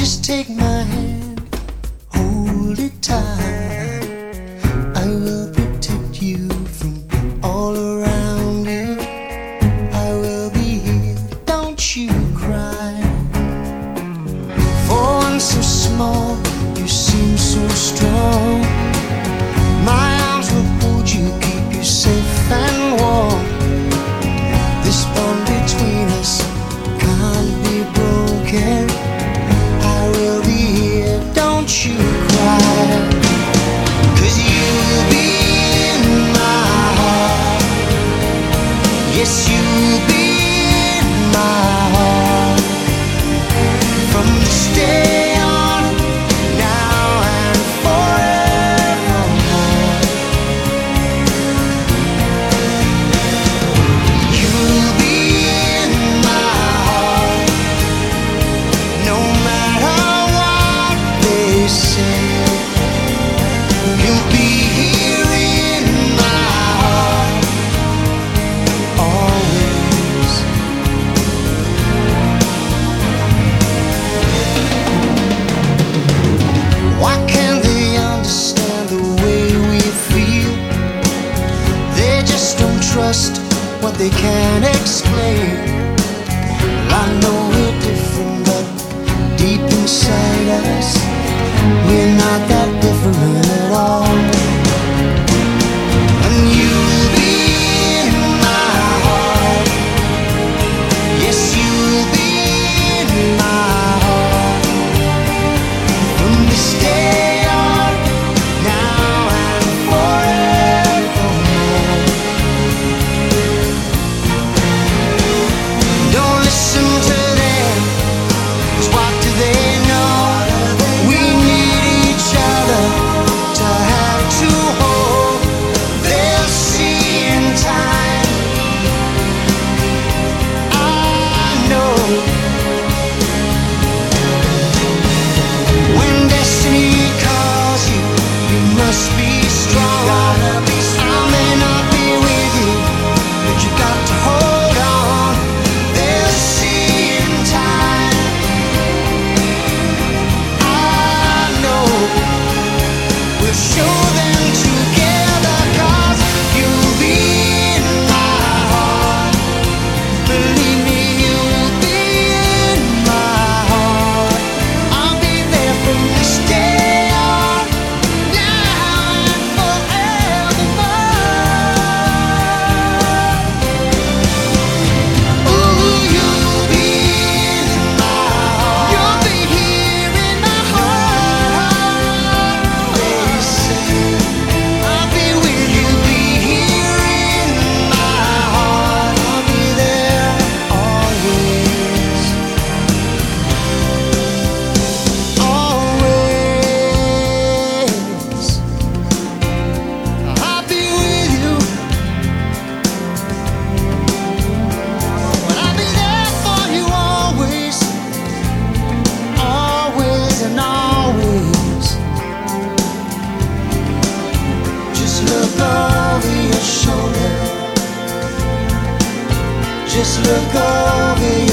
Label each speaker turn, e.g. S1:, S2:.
S1: Just take my hand, hold it tight. I will protect you from all around you. I will be here, don't you cry. For one so small, you seem so strong. My arms will hold you, keep you safe and warm. This bond between us can't be broken. I will be here, don't you cry. 'Cause you'll be in my heart. Yes, you'll be in my heart. From this day on, now and forevermore. You'll be in my heart. No matter what they say, you'll be here in my heart always. Why can't they understand the way we feel? They just don't trust what they can't explain. I know we're different, but deep inside us, we're not that different at all. And you'll be in my heart. Yes, you'll be in my heart. From this day on, now and forevermore. Don't listen to them, 'cause what do they know? We need each other to have to hold. They'll see in time. I know when destiny calls you, you must be strong. I may not be with you, but you got to hold on. They'll see in time. I know we'll show them together, 'cause you'll be in my heart. Believe me, you'll be in my heart. I'll be there from this day on, now and forevermore. Ooh, you'll be in my heart. You'll be here in my heart always. I'll be with you, be here in my heart. I'll be there always, always. I'll be with you, but I'll be there for you always, always and always. Just look over your shoulder. Just look over